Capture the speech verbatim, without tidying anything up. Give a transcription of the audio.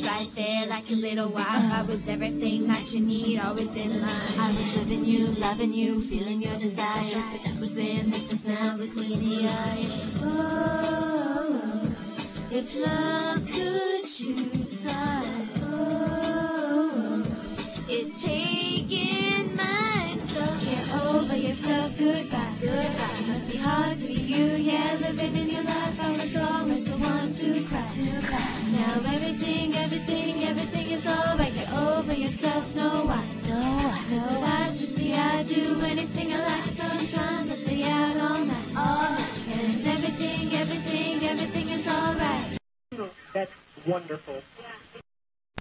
right there like a little wife. I was everything that you need, always in line. I was living you, loving you, feeling your desires. But that was then, this is now, this needy eye. Oh, if love could choose sides, oh, it's taking mine. So get over yourself, goodbye, goodbye. It must be hard to be you, yeah, living in your life. I was always the one to cry, to cry. Now everything, everything, everything is alright. Get over yourself, no why, no why. Cause without you, see, I do anything I like. Sometimes I stay out all night, all night. And everything, everything, everything is alright. That's wonderful.